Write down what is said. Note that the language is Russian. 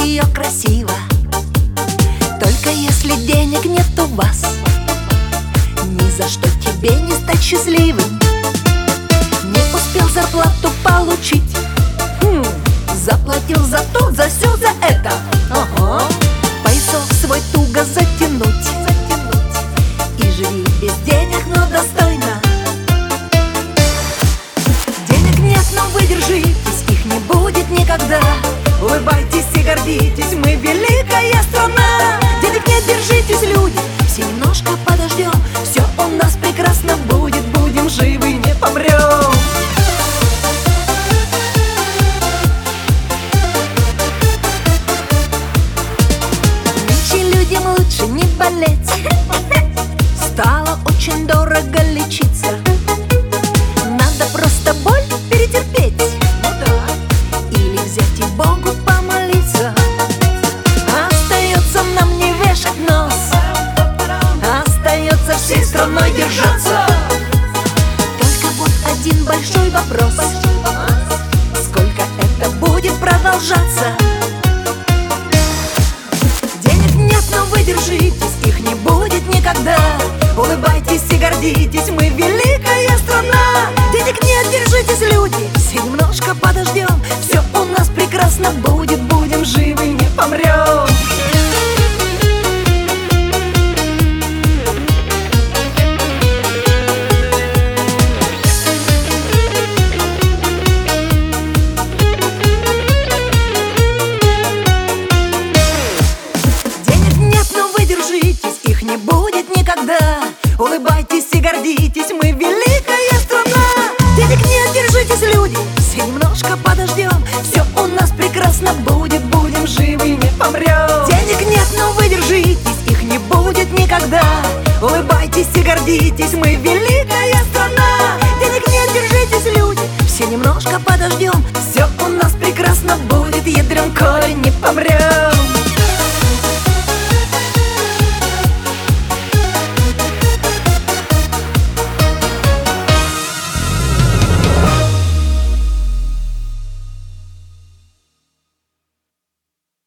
ее красиво. Только если денег нет у вас, ни за что тебе не стать счастливым. Не успел зарплату получить, заплатил за то, за все, за это. Поясок свой туго затянуть и живи без денег, но достойно. Денег нет, но вы держитесь, их не будет никогда. Улыбайтесь и гордитесь, мы великая страна. Денег нет, держитесь, люди, все немножко подождем. Все у нас прекрасно будет, будем живы, не помрем. Нынче людям лучше не болеть, стало очень дорого лечиться. Надо просто боль перетерпеть, или взять и Богу помолиться. Остается нам не вешать нос, остается всей страной держаться. Только вот один большой вопрос: сколько это будет продолжаться? Денег нет, но вы держитесь, их не будет никогда. Улыбайтесь и гордитесь, мы великая страна. Денег нет, держитесь, люди, все немножко подождем. Все у нас прекрасно будет, будем живы, не помрем. Денег нет, но вы держитесь, их не будет никогда. Улыбайтесь и гордитесь, мы великая страна. Денег нет, держитесь, люди, все немножко подождем. Все у нас прекрасно будет, будем живы, не помрем. Денег нет, но вы держитесь, их не будет никогда. Улыбайтесь и гордитесь, мы великая страна. Денег нет, держитесь, люди, все немножко подождем. Все у нас прекрасно будет, ядрен корень, не помрем.